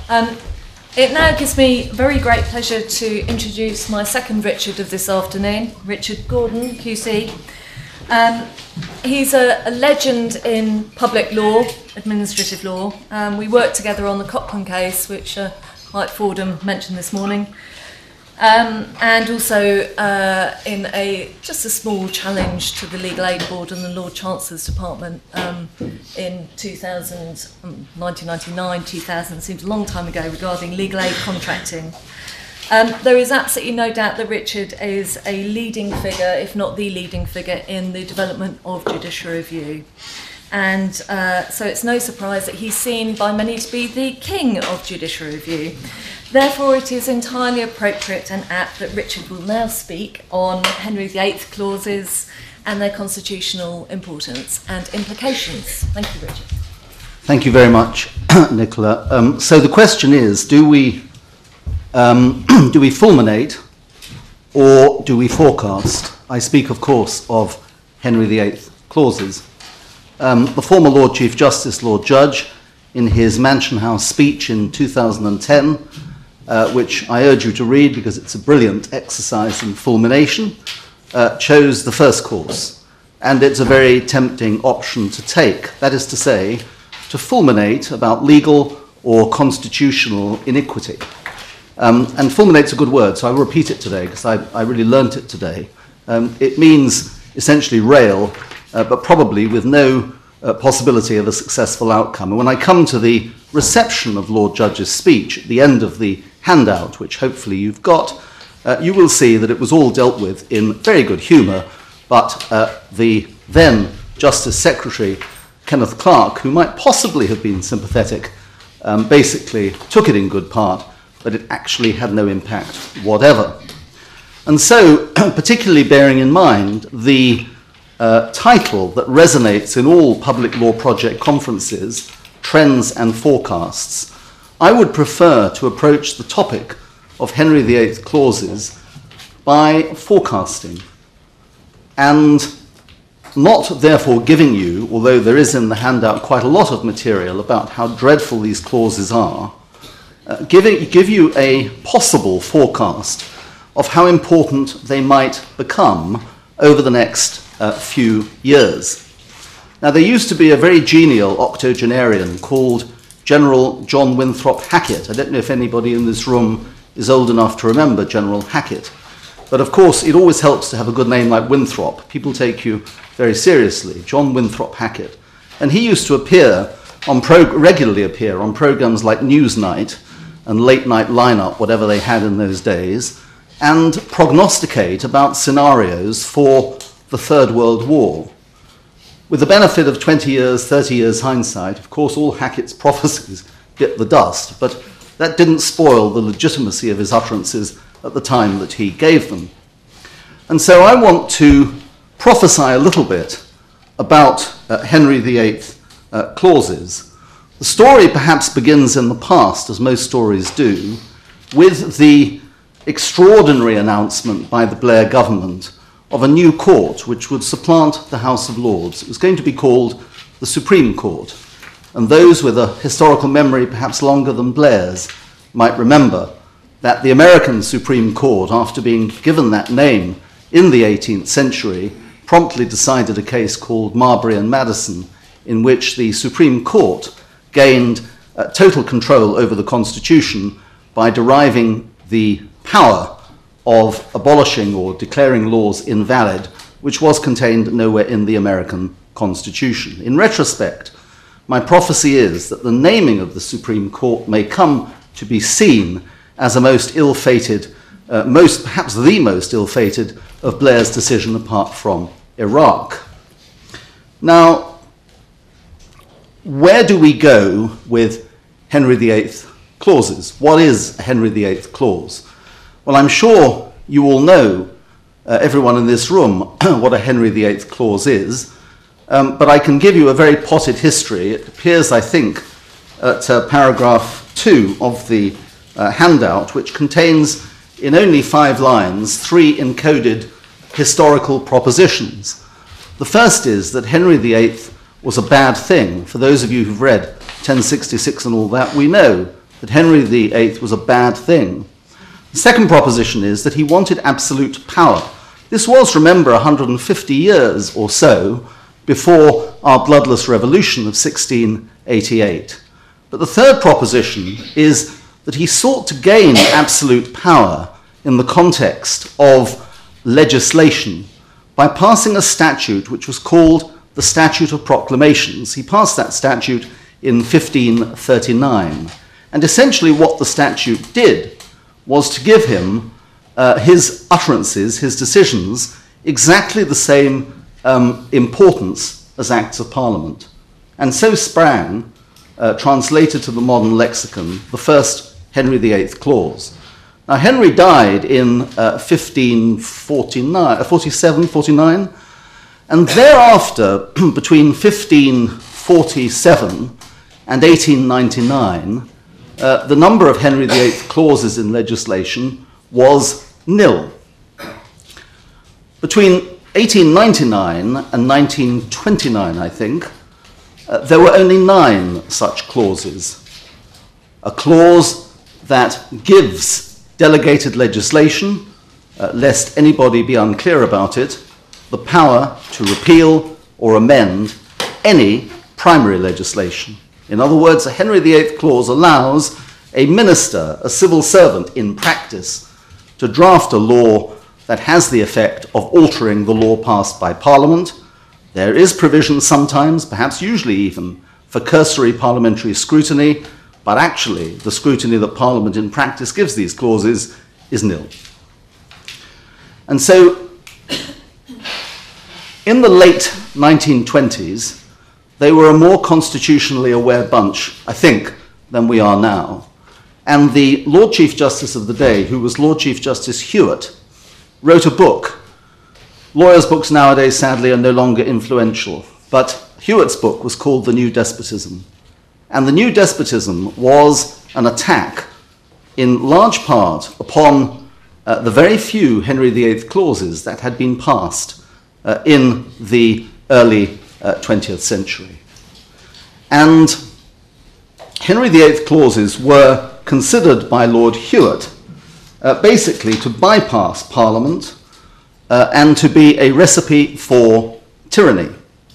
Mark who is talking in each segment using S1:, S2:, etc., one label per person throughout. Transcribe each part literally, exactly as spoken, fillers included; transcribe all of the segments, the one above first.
S1: Um, it now gives me very great pleasure to introduce my second Richard of this afternoon, Richard Gordon, Q C. Um, he's a, a legend in public law, administrative law. Um, we worked together on the Cochrane case, which uh, Mike Fordham mentioned this morning. Um, and also uh, in a just a small challenge to the Legal Aid Board and the Lord Chancellor's Department um, in two thousand, nineteen ninety-nine, two thousand, seems a long time ago, regarding legal aid contracting. Um, there is absolutely no doubt that Richard is a leading figure, if not the leading figure, in the development of judicial review. And uh, so it's no surprise that he's seen by many to be the king of judicial review. Therefore, it is entirely appropriate and apt that Richard will now speak on Henry the Eighth clauses and their constitutional importance and implications. Thank you, Richard.
S2: Thank you very much, Nicola. Um, so the question is, do we, um, do we fulminate or do we forecast? I speak, of course, of Henry the Eighth clauses. Um, the former Lord Chief Justice, Lord Judge, in his Mansion House speech in two thousand ten, Uh, which I urge you to read because it's a brilliant exercise in fulmination, uh, chose the first course. And it's a very tempting option to take. That is to say, to fulminate about legal or constitutional iniquity. Um, and fulminate's a good word, so I will repeat it today because I, I really learnt it today. Um, it means essentially rail, uh, but probably with no uh, possibility of a successful outcome. And when I come to the reception of Lord Judge's speech at the end of the handout, which hopefully you've got, uh, you will see that it was all dealt with in very good humour, but uh, the then Justice Secretary, Kenneth Clarke, who might possibly have been sympathetic, um, basically took it in good part, but it actually had no impact whatever. And so, particularly bearing in mind the uh, title that resonates in all public law project conferences, Trends and Forecasts, I would prefer to approach the topic of Henry the Eighth clauses by forecasting and not therefore giving you, although there is in the handout quite a lot of material about how dreadful these clauses are, uh, giving, give you a possible forecast of how important they might become over the next uh, few years. Now, there used to be a very genial octogenarian called General John Winthrop Hackett. I don't know if anybody in this room is old enough to remember General Hackett. But of course, it always helps to have a good name like Winthrop. People take you very seriously. John Winthrop Hackett. And he used to appear, on pro- regularly appear on programs like Newsnight and Late Night Lineup, whatever they had in those days, and prognosticate about scenarios for the Third World War. With the benefit of twenty years, thirty years hindsight, of course, all Hackett's prophecies bit the dust, but that didn't spoil the legitimacy of his utterances at the time that he gave them. And so I want to prophesy a little bit about uh, Henry the Eighth uh, clauses. The story perhaps begins in the past, as most stories do, with the extraordinary announcement by the Blair government of a new court which would supplant the House of Lords. It was going to be called the Supreme Court. And those with a historical memory perhaps longer than Blair's might remember that the American Supreme Court, after being given that name in the eighteenth century, promptly decided a case called Marbury and Madison, in which the Supreme Court gained uh, total control over the Constitution by deriving the power of abolishing or declaring laws invalid, which was contained nowhere in the American Constitution. In retrospect, my prophecy is that the naming of the Supreme Court may come to be seen as a most ill-fated, uh, most perhaps the most ill-fated of Blair's decision apart from Iraq. Now, where do we go with Henry the Eighth clauses? What is a Henry the Eighth clause? Well, I'm sure you all know, uh, everyone in this room, what a Henry the Eighth clause is, um, but I can give you a very potted history. It appears, I think, at uh, paragraph two of the uh, handout, which contains, in only five lines, three encoded historical propositions. The first is that Henry the Eighth was a bad thing. For those of you who've read ten sixty-six and all that, we know that Henry the Eighth was a bad thing. The second proposition is that he wanted absolute power. This was, remember, one hundred fifty years or so before our bloodless revolution of sixteen eighty-eight. But the third proposition is that he sought to gain absolute power in the context of legislation by passing a statute which was called the Statute of Proclamations. He passed that statute in fifteen thirty-nine. And essentially what the statute did was to give him uh, his utterances, his decisions, exactly the same um, importance as Acts of Parliament. And so sprang, uh, translated to the modern lexicon, the first Henry the Eighth clause. Now, Henry died in uh, fifteen forty-nine, forty-seven, forty-nine, and thereafter, between fifteen forty-seven and eighteen ninety-nine, uh, the number of Henry the Eighth clauses in legislation was nil. Between eighteen ninety-nine and nineteen twenty-nine, I think, uh, there were only nine such clauses. A clause that gives delegated legislation, uh, lest anybody be unclear about it, the power to repeal or amend any primary legislation. In other words, a Henry the Eighth clause allows a minister, a civil servant in practice, to draft a law that has the effect of altering the law passed by Parliament. There is provision sometimes, perhaps usually even, for cursory parliamentary scrutiny, but actually the scrutiny that Parliament in practice gives these clauses is nil. And so, in the late nineteen twenties, they were a more constitutionally aware bunch, I think, than we are now. And the Lord Chief Justice of the day, who was Lord Chief Justice Hewitt, wrote a book. Lawyers' books nowadays, sadly, are no longer influential, but Hewitt's book was called The New Despotism. And the New Despotism was an attack, in large part, upon uh, the very few Henry the Eighth clauses that had been passed uh, in the early uh, twentieth century. And Henry the Eighth clauses were considered by Lord Hewitt uh, basically to bypass Parliament uh, and to be a recipe for tyranny.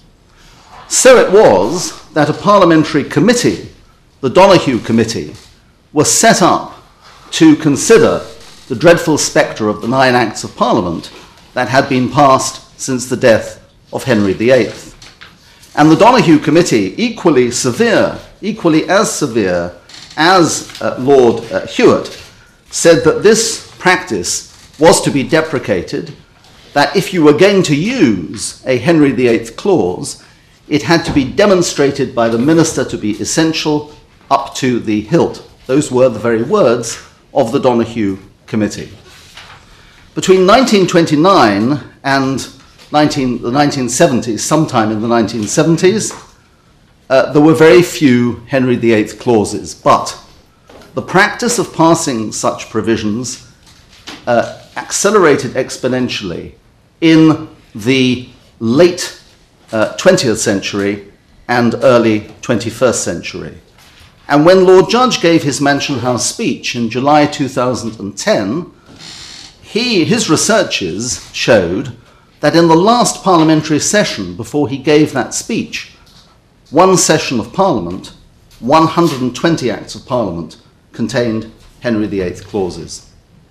S2: So it was that a parliamentary committee, the Donoghue Committee, was set up to consider the dreadful spectre of the nine Acts of Parliament that had been passed since the death of Henry the Eighth. And the Donoghue Committee, equally severe, equally as severe as uh, Lord uh, Hewitt, said that this practice was to be deprecated, that if you were going to use a Henry the Eighth clause, it had to be demonstrated by the minister to be essential up to the hilt. Those were the very words of the Donoghue Committee. Between nineteen twenty-nine and nineteen, the nineteen seventies, sometime in the nineteen seventies, uh, there were very few Henry the Eighth clauses, but the practice of passing such provisions uh, accelerated exponentially in the late Uh, twentieth century and early twenty-first century. And when Lord Judge gave his Mansion House speech in July two thousand ten, he, his researches showed that in the last parliamentary session before he gave that speech, one session of Parliament, one hundred twenty Acts of Parliament contained Henry the Eighth clauses.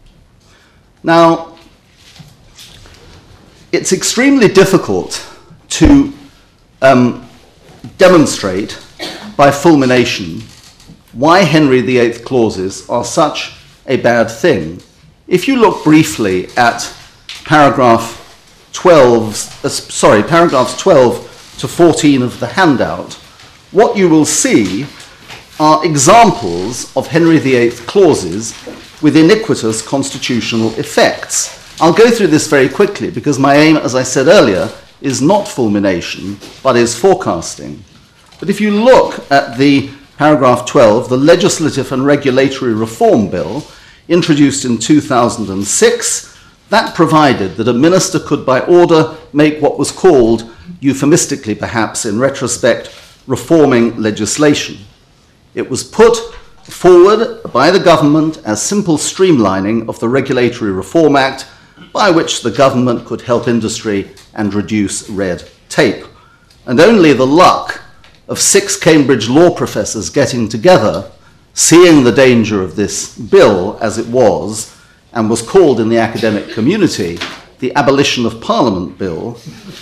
S2: Now, it's extremely difficult to um, demonstrate by fulmination why Henry the Eighth clauses are such a bad thing. If you look briefly at paragraph twelve, uh, sorry, paragraphs twelve to fourteen of the handout, what you will see are examples of Henry the Eighth clauses with iniquitous constitutional effects. I'll go through this very quickly because my aim, as I said earlier, is not fulmination, but is forecasting. But if you look at the paragraph twelve, the Legislative and Regulatory Reform Bill, introduced in two thousand six, that provided that a minister could by order make what was called, euphemistically perhaps in retrospect, reforming legislation. It was put forward by the government as simple streamlining of the Regulatory Reform Act, by which the government could help industry and reduce red tape. And only the luck of six Cambridge law professors getting together, seeing the danger of this bill as it was, and was called in the academic community the Abolition of Parliament Bill,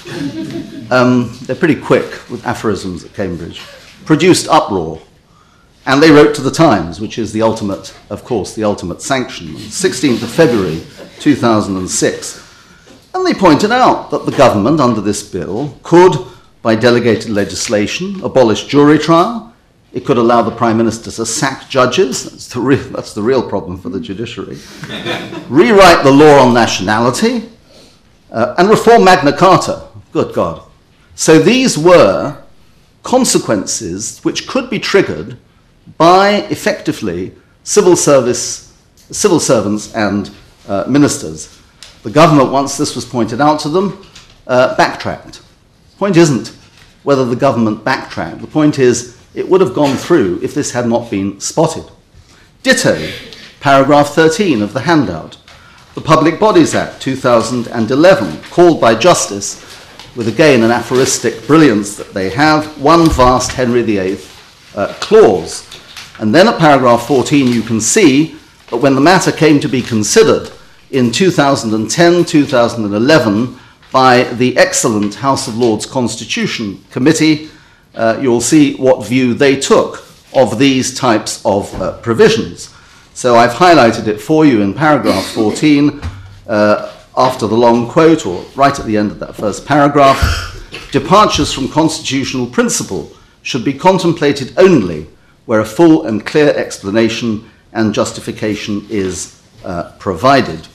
S2: um, they're pretty quick with aphorisms at Cambridge, produced uproar. And they wrote to the Times, which is the ultimate, of course, the ultimate sanction, on the sixteenth of February two thousand six. And they pointed out that the government, under this bill, could, by delegated legislation, abolish jury trial. It could allow the Prime Minister to sack judges. That's the real, that's the real problem for the judiciary. Rewrite the law on nationality, uh, and reform Magna Carta. Good God. So these were consequences which could be triggered by, effectively, civil service, civil servants and uh, ministers. The government, once this was pointed out to them, uh, backtracked. The point isn't whether the government backtracked. The point is it would have gone through if this had not been spotted. Ditto, paragraph thirteen of the handout. The Public Bodies Act two thousand eleven, called by Justice, with again an aphoristic brilliance that they have, one vast Henry the eighth uh, clause. And then at paragraph fourteen you can see that when the matter came to be considered in two thousand ten, two thousand eleven by the excellent House of Lords Constitution Committee, uh, you'll see what view they took of these types of uh, provisions. So I've highlighted it for you in paragraph fourteen, uh, after the long quote, or right at the end of that first paragraph. Departures from constitutional principle should be contemplated only where a full and clear explanation and justification is uh, provided.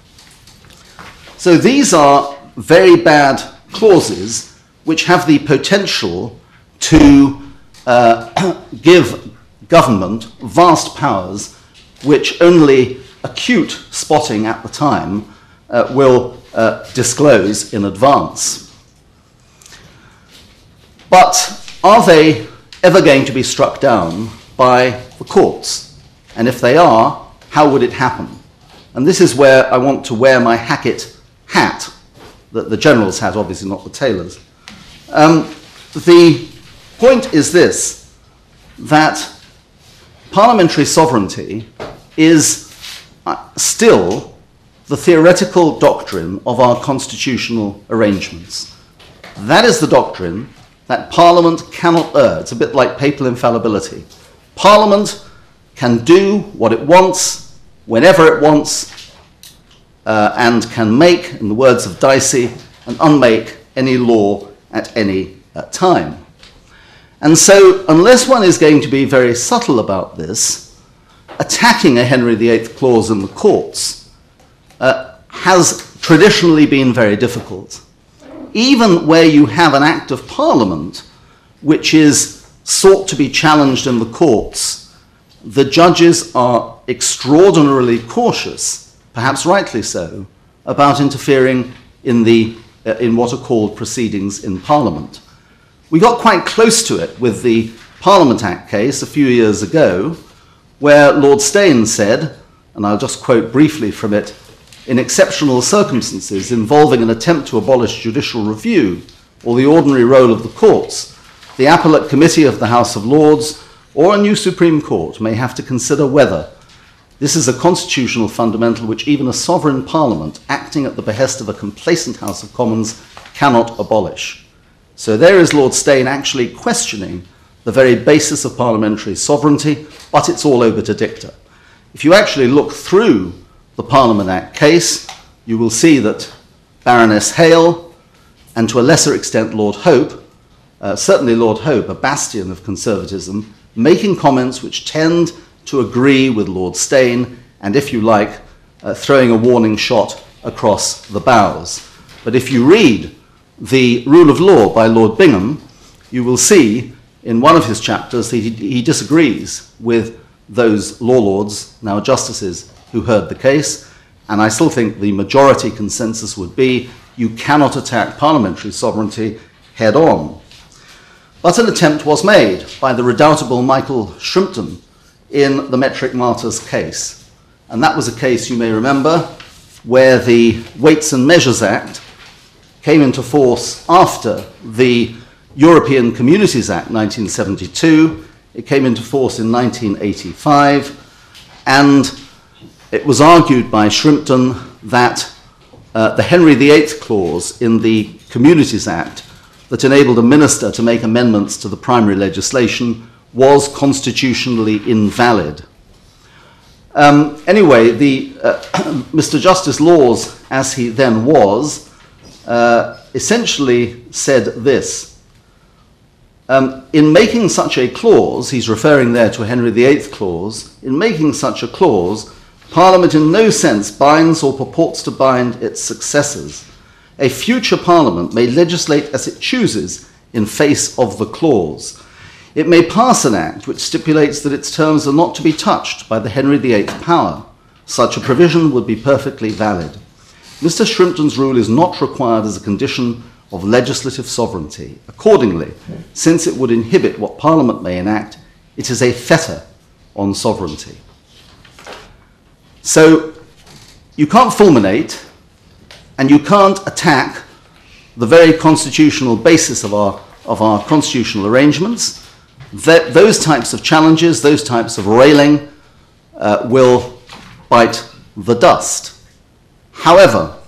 S2: So these are very bad clauses which have the potential to uh, give government vast powers which only acute spotting at the time uh, will uh, disclose in advance. But are they ever going to be struck down by the courts? And if they are, how would it happen? And this is where I want to wear my Hackett hat, the, the general's hat, obviously not the tailor's. Um, the point is this, that parliamentary sovereignty is uh, still the theoretical doctrine of our constitutional arrangements. That is the doctrine that Parliament cannot err. It's a bit like papal infallibility. Parliament can do what it wants, whenever it wants, uh, and can make, in the words of Dicey, and unmake any law at any uh, time. And so, unless one is going to be very subtle about this, attacking a Henry the eighth clause in the courts uh, has traditionally been very difficult. Even where you have an Act of Parliament which is sought to be challenged in the courts, the judges are extraordinarily cautious, perhaps rightly so, about interfering in, the, uh, in what are called proceedings in Parliament. We got quite close to it with the Parliament Act case a few years ago, where Lord Steyne said, and I'll just quote briefly from it, in exceptional circumstances involving an attempt to abolish judicial review or the ordinary role of the courts, the Appellate Committee of the House of Lords or a new Supreme Court may have to consider whether this is a constitutional fundamental which even a sovereign parliament acting at the behest of a complacent House of Commons cannot abolish. So there is Lord Steyne actually questioning the very basis of parliamentary sovereignty, but it's all over to dicta. If you actually look through the Parliament Act case, you will see that Baroness Hale, and to a lesser extent Lord Hope, uh, certainly Lord Hope, a bastion of conservatism, making comments which tend to agree with Lord Steyne, and if you like, uh, throwing a warning shot across the bows. But if you read the Rule of Law by Lord Bingham, you will see in one of his chapters that he, he disagrees with those law lords, now justices, who heard the case, and I still think the majority consensus would be you cannot attack parliamentary sovereignty head on. But an attempt was made by the redoubtable Michael Shrimpton in the Metric Martyrs case. And that was a case, you may remember, where the Weights and Measures Act came into force after the European Communities Act nineteen seventy-two. It came into force in nineteen eighty-five, and it was argued by Shrimpton that uh, the Henry the Eighth clause in the Communities Act that enabled a minister to make amendments to the primary legislation was constitutionally invalid. Um, anyway, the, uh, Mister Justice Laws, as he then was, uh, essentially said this. Um, in making such a clause, he's referring there to a Henry the Eighth clause, in making such a clause, Parliament in no sense binds or purports to bind its successors. A future Parliament may legislate as it chooses in face of the clause. It may pass an act which stipulates that its terms are not to be touched by the Henry the Eighth power. Such a provision would be perfectly valid. Mister Shrimpton's rule is not required as a condition of legislative sovereignty. Accordingly, since it would inhibit what Parliament may enact, it is a fetter on sovereignty. So you can't fulminate, and you can't attack the very constitutional basis of our, of our constitutional arrangements. That, those types of challenges, those types of railing uh, will bite the dust. However,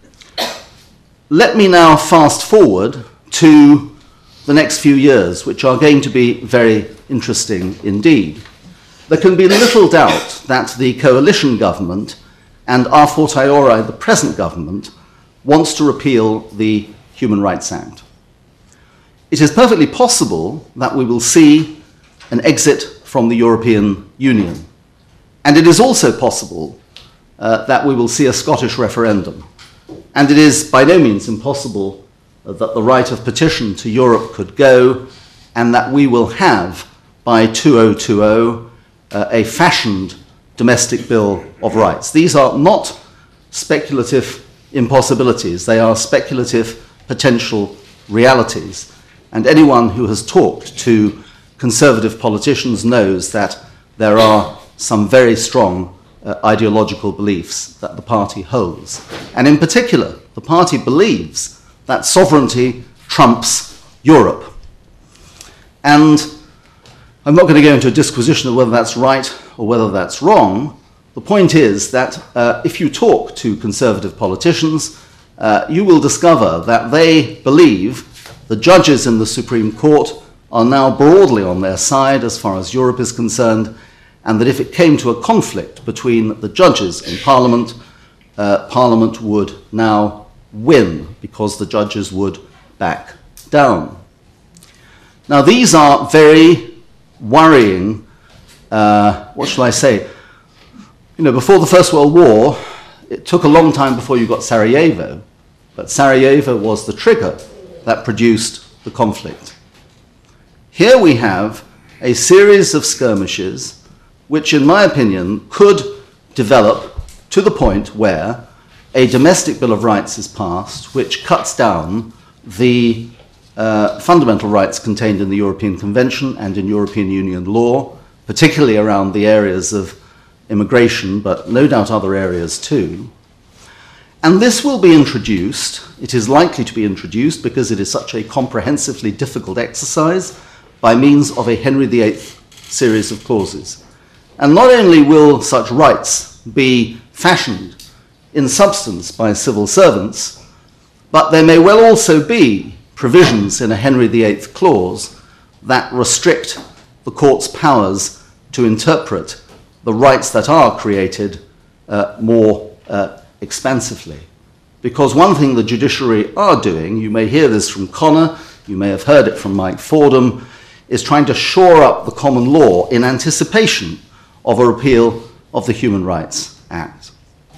S2: let me now fast forward to the next few years, which are going to be very interesting indeed. There can be little doubt that the coalition government and a fortiori the present government wants to repeal the Human Rights Act. It is perfectly possible that we will see an exit from the European Union. And it is also possible uh, that we will see a Scottish referendum. And it is by no means impossible uh, that the right of petition to Europe could go, and that we will have, by two thousand twenty, uh, a fashioned domestic bill of rights. These are not speculative impossibilities, they are speculative potential realities. And anyone who has talked to conservative politicians knows that there are some very strong uh, ideological beliefs that the party holds. And in particular, the party believes that sovereignty trumps Europe. And I'm not going to go into a disquisition of whether that's right or whether that's wrong. The point is that uh, if you talk to conservative politicians, uh, you will discover that they believe the judges in the Supreme Court are now broadly on their side as far as Europe is concerned, and that if it came to a conflict between the judges and Parliament, uh, Parliament would now win because the judges would back down. Now, these are very worrying, uh, what shall I say? You know, before the First World War, it took a long time before you got Sarajevo, but Sarajevo was the trigger that produced the conflict. Here we have a series of skirmishes which, in my opinion, could develop to the point where a domestic Bill of Rights is passed which cuts down the uh, fundamental rights contained in the European Convention and in European Union law, particularly around the areas of immigration, but no doubt other areas too. And this will be introduced, it is likely to be introduced because it is such a comprehensively difficult exercise, by means of a Henry the Eighth series of clauses. And not only will such rights be fashioned in substance by civil servants, but there may well also be provisions in a Henry the Eighth clause that restrict the court's powers to interpret the rights that are created uh, more uh, expansively. Because one thing the judiciary are doing, you may hear this from Connor, you may have heard it from Mike Fordham, is trying to shore up the common law in anticipation of a repeal of the Human Rights Act.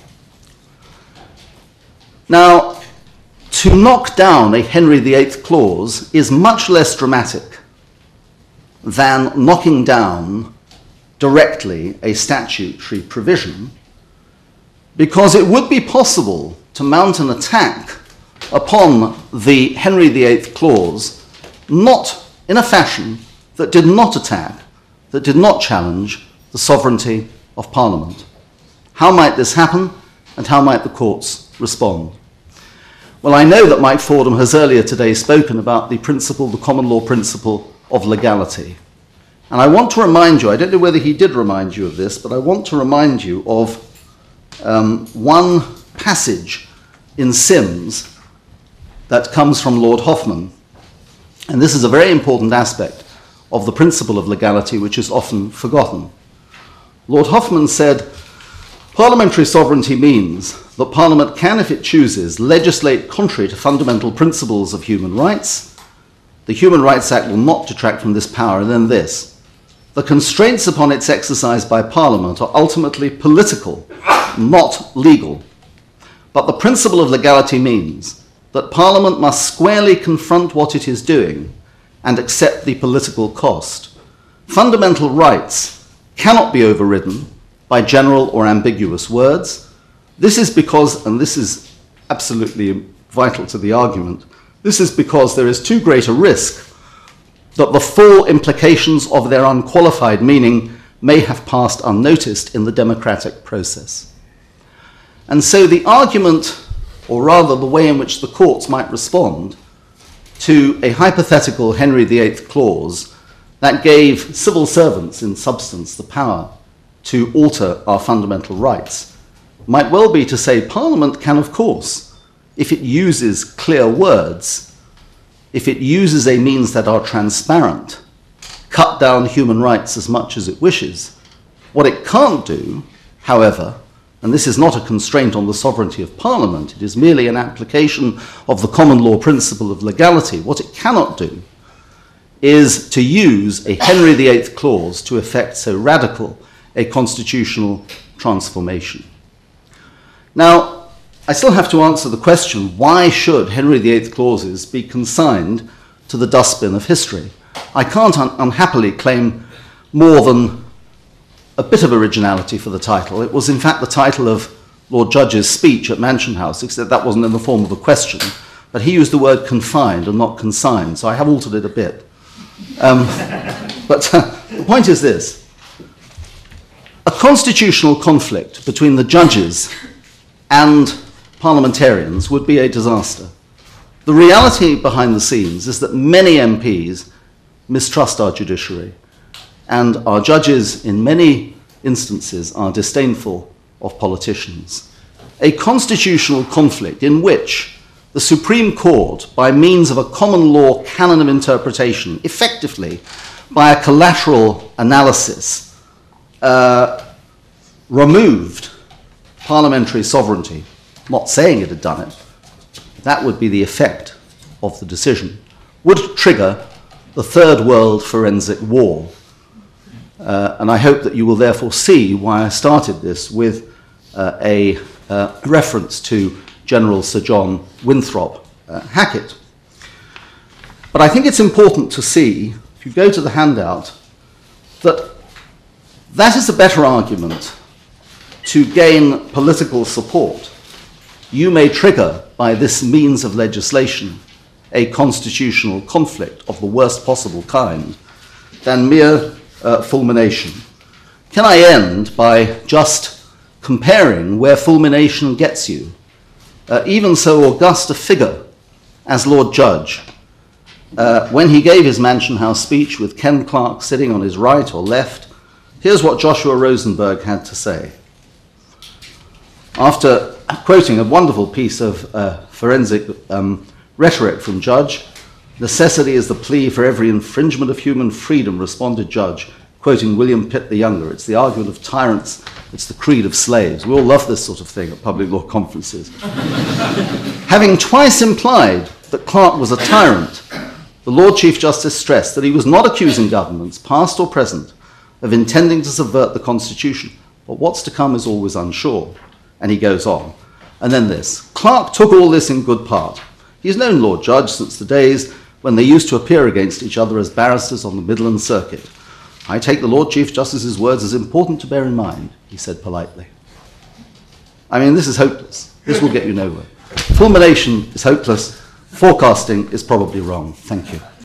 S2: Now, to knock down a Henry the Eighth clause is much less dramatic than knocking down directly a statutory provision, because it would be possible to mount an attack upon the Henry the Eighth clause, not in a fashion that did not attack, that did not challenge the sovereignty of Parliament. How might this happen, and how might the courts respond? Well, I know that Mike Fordham has earlier today spoken about the principle, the common law principle of legality. And I want to remind you, I don't know whether he did remind you of this, but I want to remind you of um, one passage in Sims that comes from Lord Hoffman. And this is a very important aspect of the principle of legality, which is often forgotten. Lord Hoffman said, "Parliamentary sovereignty means that Parliament can, if it chooses, legislate contrary to fundamental principles of human rights. The Human Rights Act will not detract from this power." And then this: "The constraints upon its exercise by Parliament are ultimately political, not legal. But the principle of legality means that Parliament must squarely confront what it is doing and accept the political cost. Fundamental rights cannot be overridden by general or ambiguous words. This is because, and this is absolutely vital to the argument, this is because there is too great a risk that the full implications of their unqualified meaning may have passed unnoticed in the democratic process." And so the argument, or rather the way in which the courts might respond to a hypothetical Henry the Eighth clause that gave civil servants, in substance, the power to alter our fundamental rights, might well be to say Parliament can, of course, if it uses clear words, if it uses a means that are transparent, cut down human rights as much as it wishes. What it can't do, however, and this is not a constraint on the sovereignty of Parliament, it is merely an application of the common law principle of legality. What it cannot do is to use a Henry the Eighth clause to effect so radical a constitutional transformation. Now, I still have to answer the question, why should Henry the Eighth clauses be consigned to the dustbin of history? I can't un- unhappily claim more than a bit of originality for the title. It was in fact the title of Lord Judge's speech at Mansion House, except that wasn't in the form of a question, but he used the word confined and not consigned, so I have altered it a bit. Um, but uh, the point is this: a constitutional conflict between the judges and parliamentarians would be a disaster. The reality behind the scenes is that many M Ps mistrust our judiciary, and our judges, in many instances, are disdainful of politicians. A constitutional conflict in which the Supreme Court, by means of a common law canon of interpretation, effectively, by a collateral analysis, uh, removed parliamentary sovereignty, not saying it had done it, that would be the effect of the decision, would trigger the Third World Forensic War. Uh, and I hope that you will therefore see why I started this with uh, a uh, reference to General Sir John Winthrop uh, Hackett. But I think it's important to see, if you go to the handout, that that is a better argument to gain political support. You may trigger, by this means of legislation, a constitutional conflict of the worst possible kind than mere uh, fulmination. Can I end by just comparing where fulmination gets you? Uh, even so august a figure as Lord Judge, uh, when he gave his Mansion House speech with Ken Clarke sitting on his right or left, here's what Joshua Rosenberg had to say. After quoting a wonderful piece of uh, forensic um, rhetoric from Judge, "Necessity is the plea for every infringement of human freedom," responded Judge, quoting William Pitt the Younger. It's the argument of tyrants, it's the creed of slaves. We all love this sort of thing at public law conferences. Having twice implied that Clarke was a tyrant, the Lord Chief Justice stressed that he was not accusing governments, past or present, of intending to subvert the Constitution, but what's to come is always unsure. And he goes on. And then this: "Clarke took all this in good part. He's known Lord Judge since the days when they used to appear against each other as barristers on the Midland Circuit. I take the Lord Chief Justice's words as important to bear in mind," he said politely. I mean, this is hopeless. This will get you nowhere. Fulmination is hopeless. Forecasting is probably wrong. Thank you.